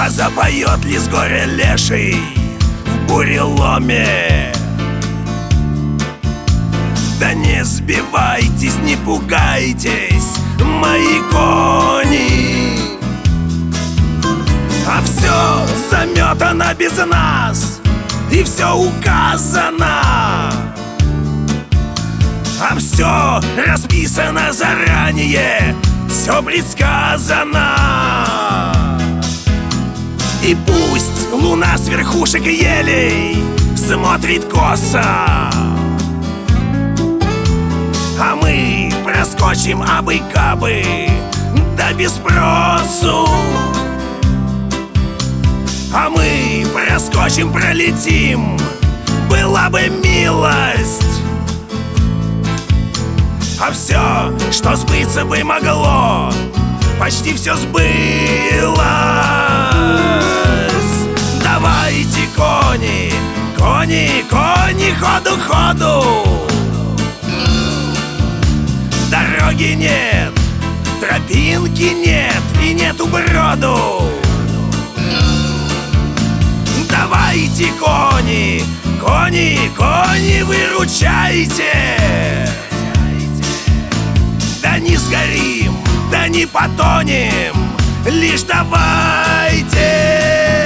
А запоет ли с горя леший в буреломе? Да не сбивайтесь, не пугайтесь, мои кони, а все заметано без нас, и все указано, а все расписано заранее, все предсказано. И пусть луна с верхушек елей смотрит косо, а мы проскочим абы-кабы, да без спросу. А мы проскочим, пролетим, была бы милость. А все, что сбыться бы могло, почти все сбылось. Давайте, кони, кони, кони, ходу, ходу. Дороги нет, тропинки нет, и нету броду. Давайте, кони, кони, кони, выручайте. Да не сгорим, да не потонем, лишь давайте.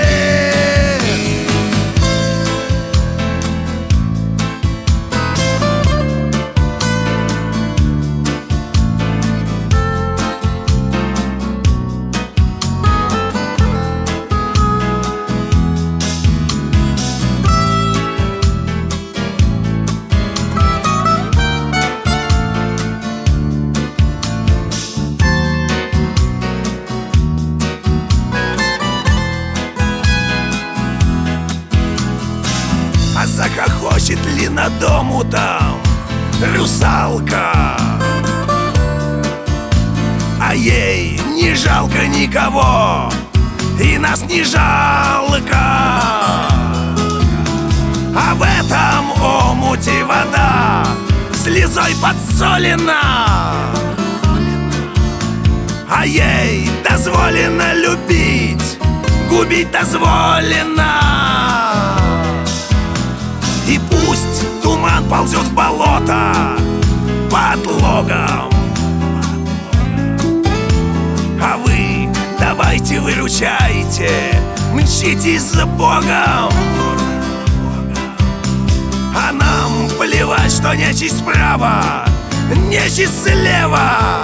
А захохочет ли над омутом русалка? А ей не жалко никого, и нас не жалко. А в этом омуте вода слезой подсолена, а ей дозволено любить, губить дозволено. И пусть туман ползет в болото под логом, а вы давайте выручайте, мчитесь за Богом. А нам плевать, что нечисть справа, нечисть слева.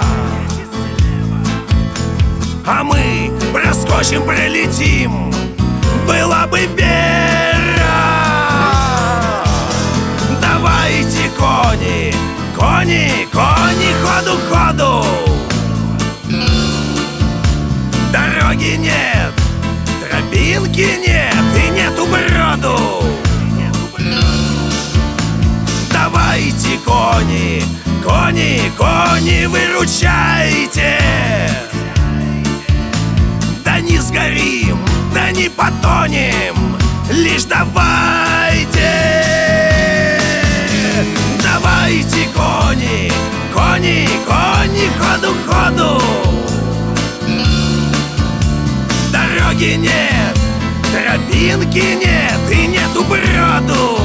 А мы проскочим, пролетим, была бы вера. Давайте, кони, кони, кони, ходу, ходу. Дороги нет, тропинки нет, и нету броду. Давайте, кони, кони, кони, выручайте. Да не сгорим, да не потонем, лишь давайте. Давайте, кони, кони, кони, ходу, ходу. Дороги нет, тропинки нет, и нету броду.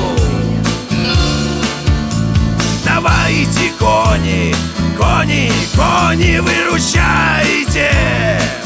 Давайте, кони, кони, кони, выручайте.